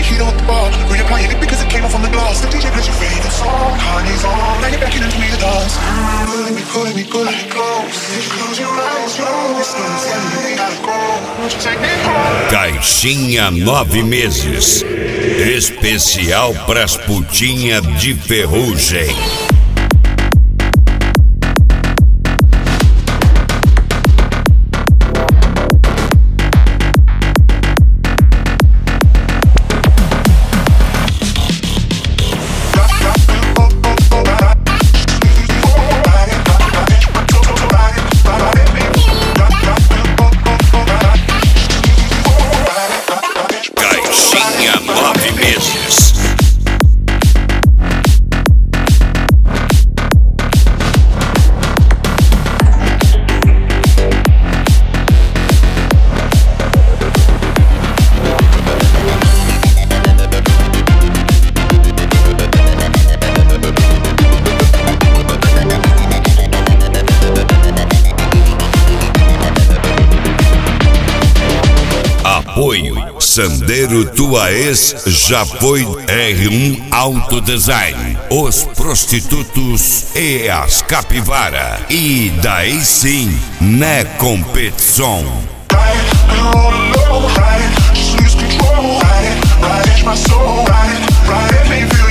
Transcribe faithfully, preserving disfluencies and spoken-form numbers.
heat up the bar. When you're playing it because it came off on the glass. The D J plays your favorite song. Honey's on, now you're beckoning me to dance. Pulling me, pulling me, pulling me close. Close your eyes, close. It's telling me we gotta go. Won't you take me home? Caixinha nove meses. Especial pras putinha de ferrugem. Caixinha nove meses. Apoio Sandero Tua Ex já foi R um Auto Design, os prostitutos e as capivara. E daí sim, né competição. Ride, just lose control. Ride it, ride it, my soul. Ride it, ride it, baby.